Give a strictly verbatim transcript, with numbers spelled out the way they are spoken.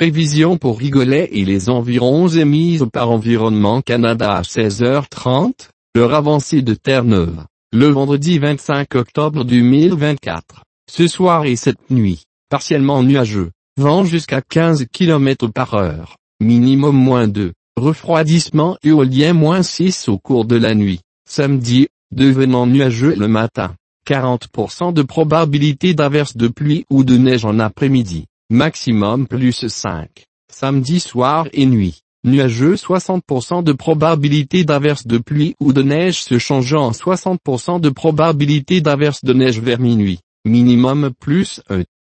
Prévision pour Rigolet et les environs émises par Environnement Canada à seize heures trente, l'heure avancée de Terre-Neuve, le vendredi vingt-cinq octobre deux mille vingt-quatre. Ce soir et cette nuit, partiellement nuageux, vent jusqu'à quinze kilomètres par heure, minimum moins deux, refroidissement éolien moins six au cours de la nuit. Samedi, devenant nuageux le matin, quarante pour cent de probabilité d'averse de pluie ou de neige en après-midi, maximum plus cinq. Samedi soir et nuit, nuageux soixante pour cent de probabilité d'averse de pluie ou de neige se changeant en soixante pour cent de probabilité d'averse de neige vers minuit, minimum plus un.